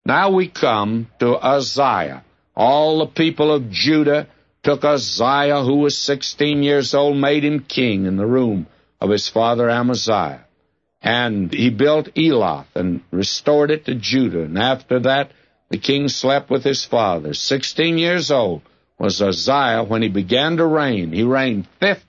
Now we come to Uzziah. All the people of Judah took Uzziah, who was 16 years old, made him king in the room of his father Amaziah. And he built Eloth and restored it to Judah. And after that, the king slept with his father. 16 years old was Uzziah when he began to reign. He reigned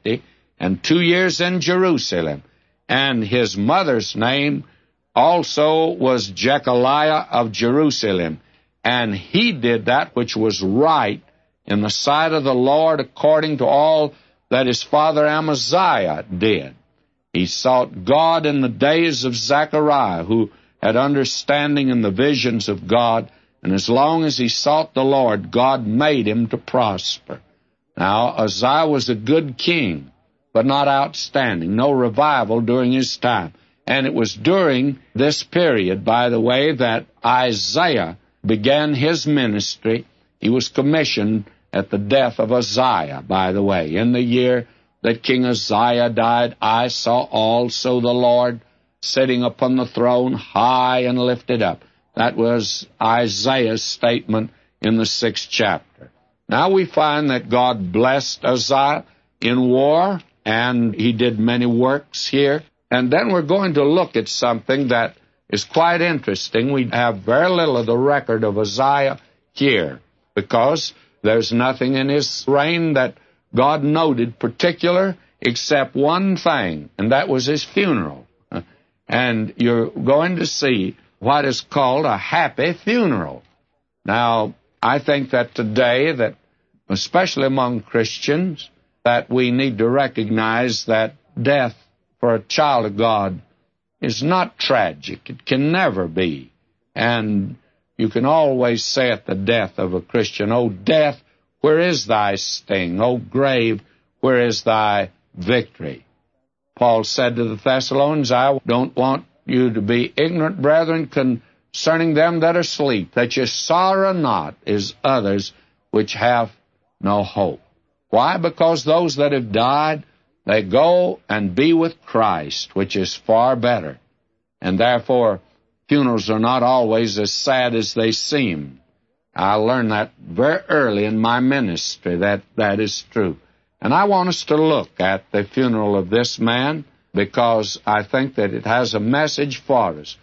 52 years in Jerusalem. And his mother's name also was Jechaliah of Jerusalem. And he did that which was right in the sight of the Lord according to all that his father Amaziah did. He sought God in the days of Zechariah, who had understanding in the visions of God, and as long as he sought the Lord, God made him to prosper. Now, Uzziah was a good king, but not outstanding. No revival during his time. And it was during this period, by the way, that Isaiah began his ministry. He was commissioned at the death of Uzziah, by the way. In the year that King Uzziah died, I saw also the Lord sitting upon the throne, high and lifted up. That was Isaiah's statement in the 6th chapter. Now we find that God blessed Uzziah in war, and he did many works here. And then we're going to look at something that is quite interesting. We have very little of the record of Uzziah here, because there's nothing in his reign that God noted particular except one thing, and that was his funeral. And you're going to see what is called a happy funeral. Now, I think that today, that especially among Christians, that we need to recognize that death for a child of God is not tragic. It can never be. And you can always say at the death of a Christian, "O death, where is thy sting? O grave, where is thy victory?" Paul said to the Thessalonians, "I don't want you to be ignorant, brethren, concerning them that are asleep, that ye sorrow not as others which have no hope." Why? Because those that have died, they go and be with Christ, which is far better. And therefore, funerals are not always as sad as they seem. I learned that very early in my ministry, that is true. And I want us to look at the funeral of this man, because I think that it has a message for us.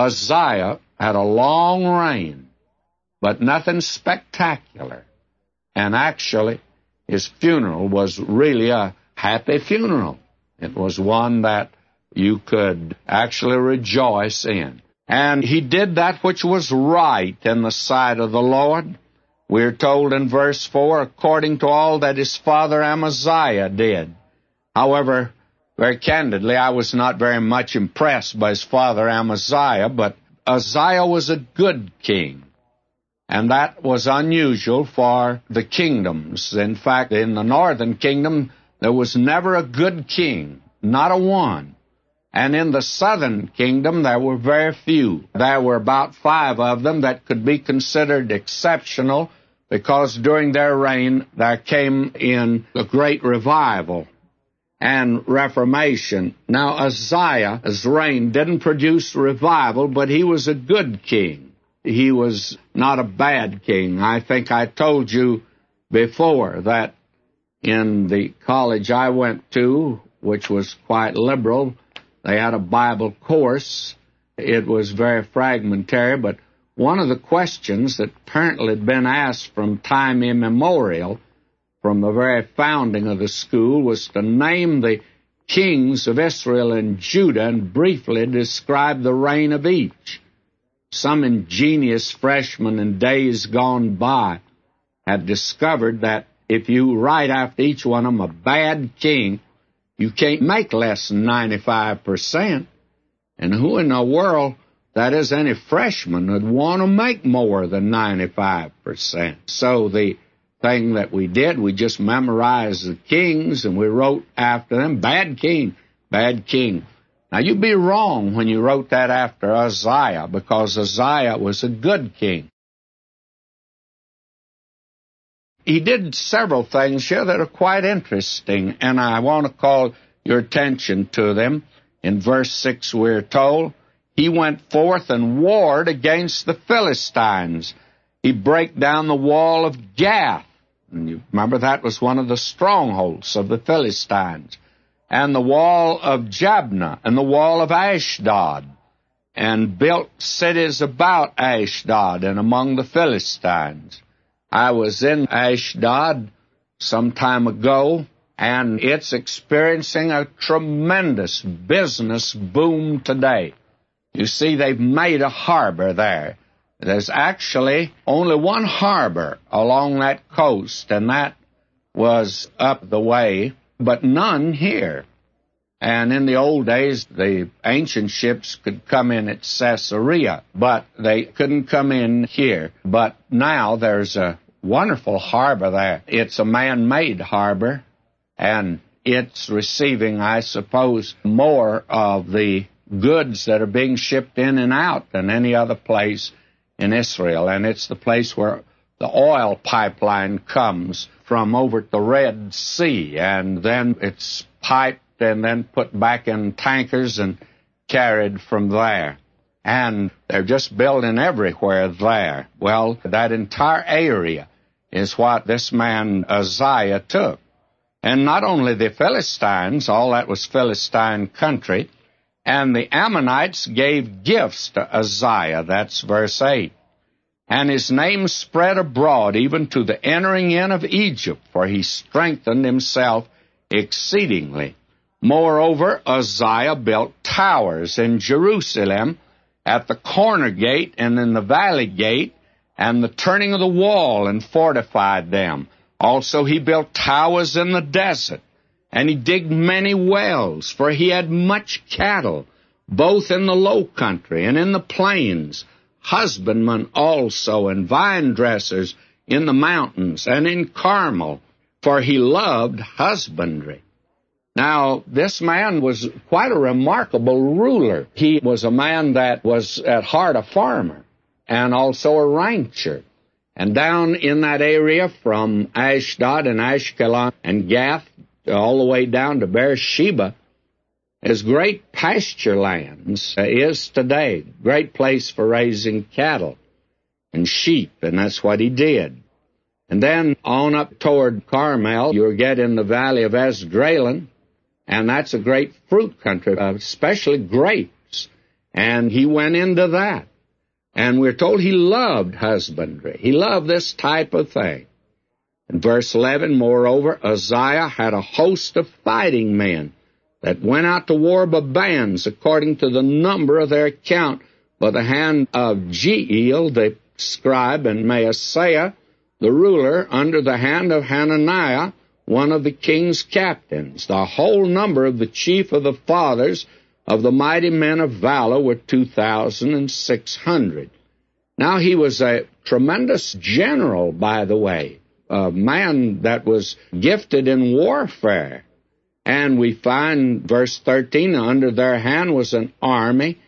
Uzziah had a long reign, but nothing spectacular. And actually, his funeral was really a happy funeral. It was one that you could actually rejoice in. And he did that which was right in the sight of the Lord. We're told in verse 4, according to all that his father Amaziah did. However, very candidly, I was not very much impressed by his father Amaziah, but Uzziah was a good king. And that was unusual for the kingdoms. In fact, in the northern kingdom, there was never a good king, not a one. And in the southern kingdom, there were very few. There were about 5 of them that could be considered exceptional, because during their reign there came in a great revival and reformation. Now, Uzziah's reign didn't produce revival, but he was a good king. He was not a bad king. I think I told you before that in the college I went to, which was quite liberal, they had a Bible course. It was very fragmentary, but one of the questions that apparently had been asked from time immemorial, from the very founding of the school, was to name the kings of Israel and Judah and briefly describe the reign of each. Some ingenious freshman in days gone by had discovered that if you write after each one of them a bad king, you can't make less than 95%. And who in the world, that is, any freshman, would want to make more than 95%? So the thing that we did, we just memorized the kings, and we wrote after them, bad king, bad king. Now, you'd be wrong when you wrote that after Uzziah, because Uzziah was a good king. He did several things here that are quite interesting, and I want to call your attention to them. In verse 6, we're told, he went forth and warred against the Philistines. He brake down the wall of Gath. And you remember that was one of the strongholds of the Philistines. And the wall of Jabneh and the wall of Ashdod, and built cities about Ashdod and among the Philistines. I was in Ashdod some time ago, and it's experiencing a tremendous business boom today. You see, they've made a harbor there. There's actually only one harbor along that coast, and that was up the way, but none here. And in the old days, the ancient ships could come in at Caesarea, but they couldn't come in here. But now there's a wonderful harbor there. It's a man-made harbor, and it's receiving, I suppose, more of the goods that are being shipped in and out than any other place in Israel. And it's the place where the oil pipeline comes from over at the Red Sea, and then it's piped and then put back in tankers and carried from there. And they're just building everywhere there. Well, that entire area is what this man Uzziah took. And not only the Philistines, all that was Philistine country, and the Ammonites gave gifts to Uzziah. That's verse 8. And his name spread abroad even to the entering in of Egypt, for he strengthened himself exceedingly. Moreover, Uzziah built towers in Jerusalem at the corner gate and in the valley gate and the turning of the wall, and fortified them. Also he built towers in the desert, and he digged many wells, for he had much cattle, both in the low country and in the plains, husbandmen also, and vine dressers in the mountains and in Carmel, for he loved husbandry. Now, this man was quite a remarkable ruler. He was a man that was at heart a farmer and also a rancher. And down in that area from Ashdod and Ashkelon and Gath all the way down to Beersheba is great pasture lands, is today. Great place for raising cattle and sheep, and that's what he did. And then on up toward Carmel, you'll get in the valley of Esdraelon, and that's a great fruit country, especially grapes. And he went into that. And we're told he loved husbandry. He loved this type of thing. In verse 11, moreover, Uzziah had a host of fighting men that went out to war by bands according to the number of their account by the hand of Jeiel the scribe and Maaseiah the ruler under the hand of Hananiah, one of the king's captains. The whole number of the chief of the fathers of the mighty men of valor were 2,600. Now he was a tremendous general, by the way, a man that was gifted in warfare. And we find, verse 13, under their hand was an army,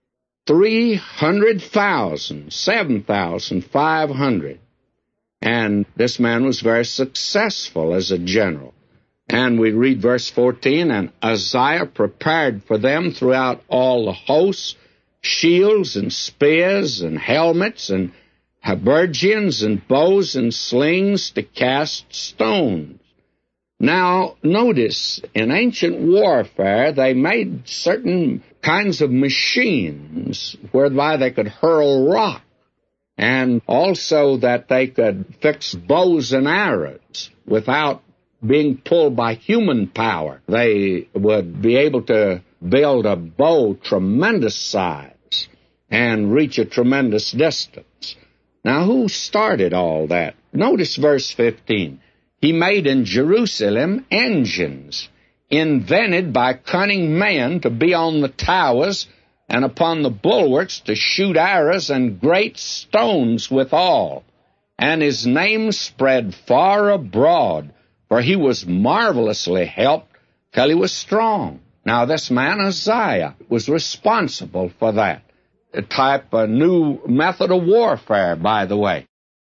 300,000, 7,500. And this man was very successful as a general. And we read verse 14, and Uzziah prepared for them throughout all the hosts shields and spears and helmets and habergeons and bows and slings to cast stones. Now, notice, in ancient warfare, they made certain kinds of machines whereby they could hurl rock, and also that they could fix bows and arrows without being pulled by human power. They would be able to build a bow tremendous size and reach a tremendous distance. Now, who started all that? Notice verse 15. He made in Jerusalem engines, invented by cunning men to be on the towers and upon the bulwarks to shoot arrows and great stones withal. And his name spread far abroad, for he was marvelously helped till he was strong. Now this man Uzziah was responsible for that. A new method of warfare, by the way.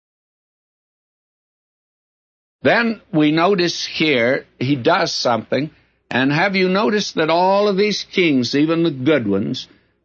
Then we notice here he does something, and have you noticed that all of these kings, even the good ones,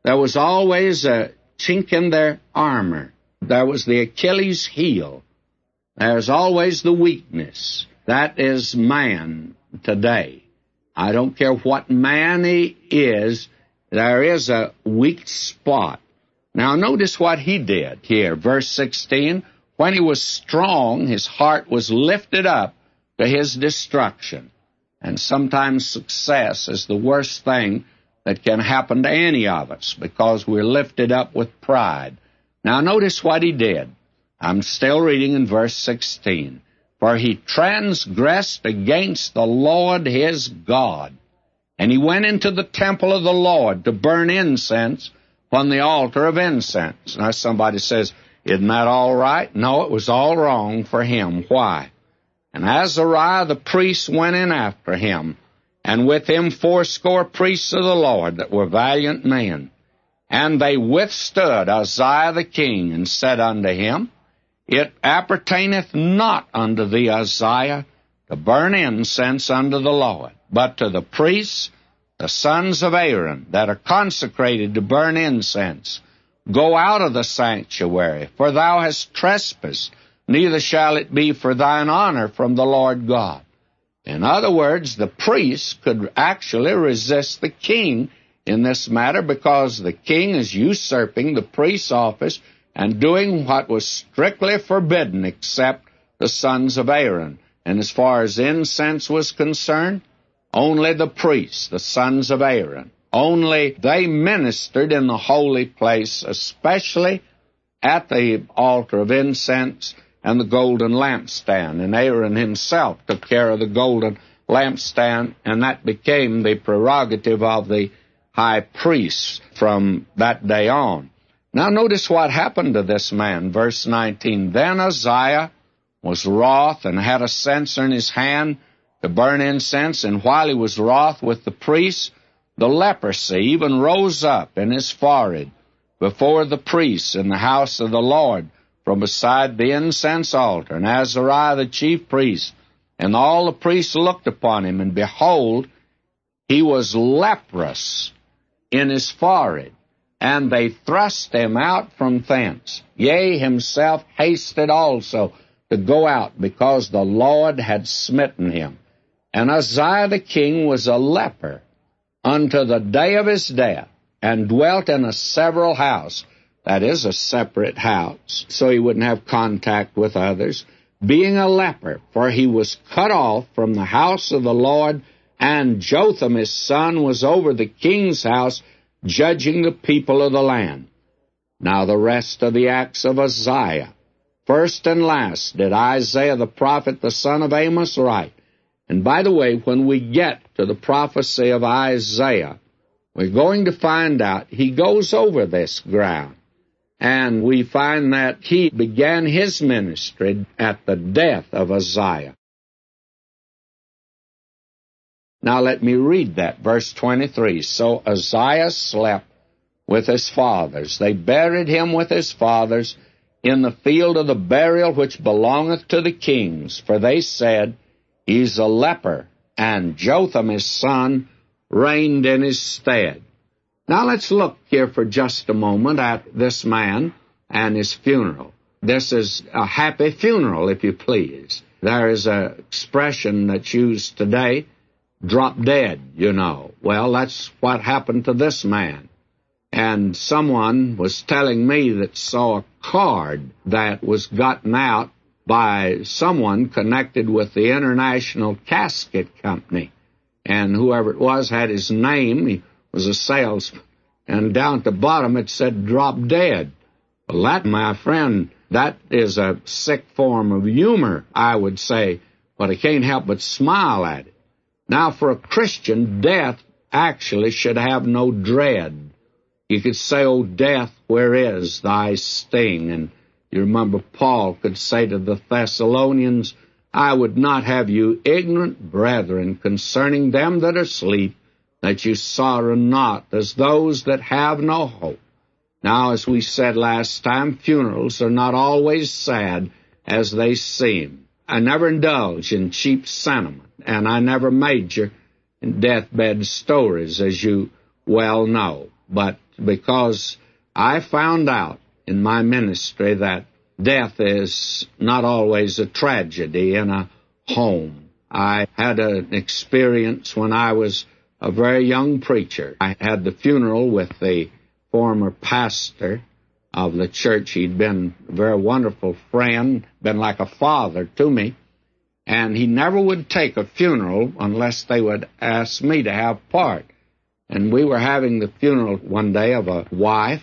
There was always a chink in their armor. There was the Achilles heel. There's always the weakness. That is man today. I don't care what man he is, there is a weak spot. Now notice what he did here, verse 16. When he was strong, his heart was lifted up to his destruction. And sometimes success is the worst thing that can happen to any of us because we're lifted up with pride. Now notice what he did. I'm still reading in verse 16. For he transgressed against the Lord his God, and he went into the temple of the Lord to burn incense on the altar of incense. Now somebody says, isn't that all right? No, it was all wrong for him. Why? And Azariah the priest went in after him, and with him 80 priests of the Lord that were valiant men. And they withstood Uzziah the king, and said unto him, It appertaineth not unto thee, Uzziah, to burn incense unto the Lord, but to the priests, the sons of Aaron, that are consecrated to burn incense. Go out of the sanctuary, for thou hast trespassed, neither shall it be for thine honor from the Lord God. In other words, the priests could actually resist the king in this matter because the king is usurping the priest's office and doing what was strictly forbidden except the sons of Aaron. And as far as incense was concerned, only the priests, the sons of Aaron, only they ministered in the holy place, especially at the altar of incense and the golden lampstand. And Aaron himself took care of the golden lampstand, and that became the prerogative of the high priest from that day on. Now notice what happened to this man, verse 19. Then Uzziah was wroth and had a censer in his hand to burn incense, and while he was wroth with the priests, the leprosy even rose up in his forehead before the priests in the house of the Lord from beside the incense altar. And Azariah the chief priest and all the priests looked upon him, and behold, he was leprous in his forehead. And they thrust him out from thence. Yea, himself hasted also to go out, because the Lord had smitten him. And Uzziah the king was a leper unto the day of his death, and dwelt in a several house, that is, a separate house, so he wouldn't have contact with others, being a leper, for he was cut off from the house of the Lord, and Jotham his son was over the king's house, judging the people of the land. Now the rest of the acts of Uzziah, first and last, did Isaiah the prophet, the son of Amos, write. And by the way, when we get to the prophecy of Isaiah, we're going to find out he goes over this ground. And we find that he began his ministry at the death of Uzziah. Now let me read that, verse 23. So Uzziah slept with his fathers. They buried him with his fathers in the field of the burial which belongeth to the kings. For they said, He's a leper, and Jotham his son reigned in his stead. Now let's look here for just a moment at this man and his funeral. This is a happy funeral, if you please. There is an expression that's used today, drop dead, you know. Well, that's what happened to this man. And someone was telling me that saw a card that was gotten out by someone connected with the International Casket Company. And whoever it was had his name. He was a salesman. And down at the bottom it said, drop dead. Well, that, my friend, that is a sick form of humor, I would say, but I can't help but smile at it. Now, for a Christian, death actually should have no dread. You could say, O death, where is thy sting? And you remember Paul could say to the Thessalonians, I would not have you ignorant, brethren, concerning them that are asleep, that you sorrow not, as those that have no hope. Now, as we said last time, funerals are not always sad as they seem. I never indulge in cheap sentiment, and I never major in deathbed stories, as you well know. But because I found out in my ministry that death is not always a tragedy in a home. I had an experience when I was a very young preacher. I had the funeral with the former pastor of the church. He'd been a very wonderful friend, been like a father to me, and he never would take a funeral unless they would ask me to have part. And we were having the funeral one day of a wife,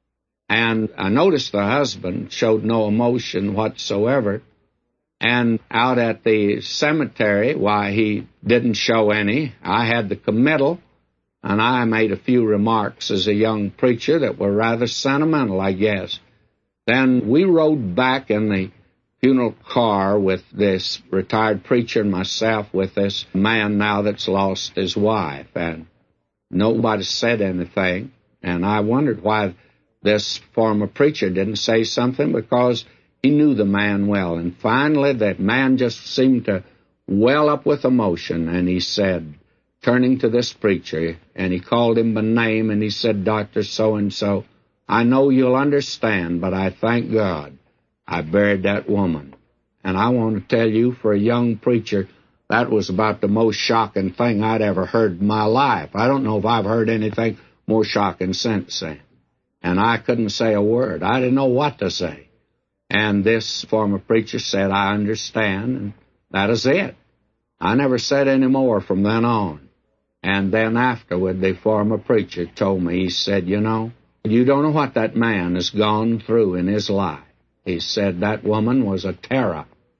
and I noticed the husband showed no emotion whatsoever. And out at the cemetery, why, he didn't show any. I had the committal, and I made a few remarks as a young preacher that were rather sentimental, I guess. Then we rode back in the funeral car with this retired preacher and myself with this man now that's lost his wife. And nobody said anything, and I wondered why this former preacher didn't say something, because he knew the man well. And finally, that man just seemed to well up with emotion, and he said, turning to this preacher, and he called him by name, and he said, "Dr. So-and-so, I know you'll understand, but I thank God I buried that woman." And I want to tell you, for a young preacher, that was about the most shocking thing I'd ever heard in my life. I don't know if I've heard anything more shocking since then. And I couldn't say a word. I didn't know what to say. And this former preacher said, "I understand," and that is it. I never said any more from then on. And then afterward, the former preacher told me, he said, "You know, you don't know what that man has gone through in his life." He said that woman was a terror,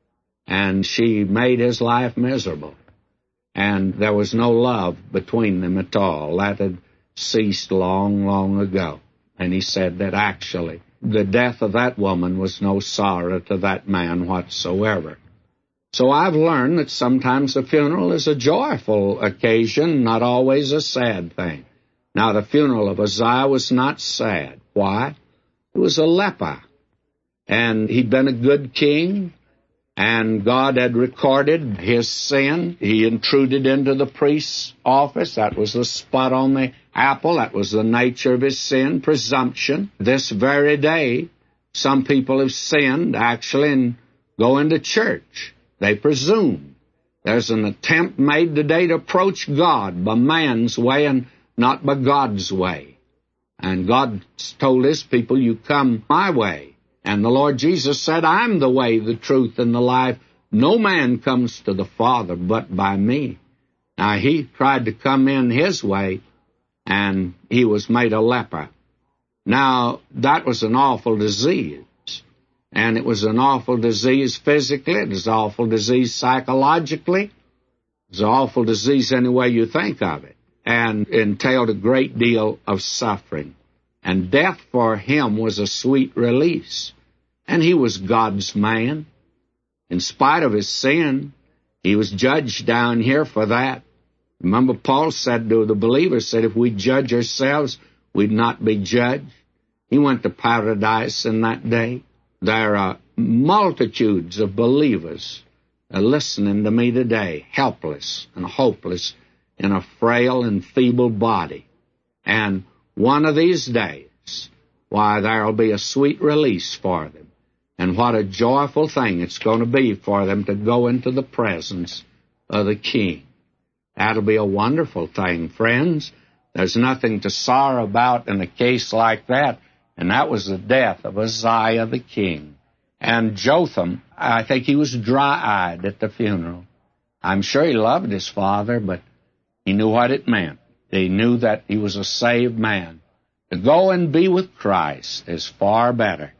and she made his life miserable. And there was no love between them at all. That had ceased long, long ago. And he said that actually the death of that woman was no sorrow to that man whatsoever. So I've learned that sometimes the funeral is a joyful occasion, not always a sad thing. Now, the funeral of Uzziah was not sad. Why? He was a leper, and he'd been a good king, and God had recorded his sin. He intruded into the priest's office. That was the spot on the apple. That was the nature of his sin, presumption. This very day, some people have sinned, actually, and go into church. They presume. There's an attempt made today to approach God by man's way and not by God's way. And God told his people, "You come my way." And the Lord Jesus said, "I'm the way, the truth, and the life. No man comes to the Father but by me." Now, he tried to come in his way, and he was made a leper. Now, that was an awful disease. And it was an awful disease physically. It was an awful disease psychologically. It was an awful disease any way you think of it. And entailed a great deal of suffering. And death for him was a sweet release. And he was God's man. In spite of his sin, he was judged down here for that. Remember, Paul said to the believers, said, if we judge ourselves, we'd not be judged. He went to paradise in that day. There are multitudes of believers listening to me today, helpless and hopeless in a frail and feeble body. And one of these days, why, there'll be a sweet release for them. And what a joyful thing it's going to be for them to go into the presence of the King. That'll be a wonderful thing, friends. There's nothing to sorrow about in a case like that. And that was the death of Uzziah the king. And Jotham, I think he was dry-eyed at the funeral. I'm sure he loved his father, but he knew what it meant. He knew that he was a saved man. To go and be with Christ is far better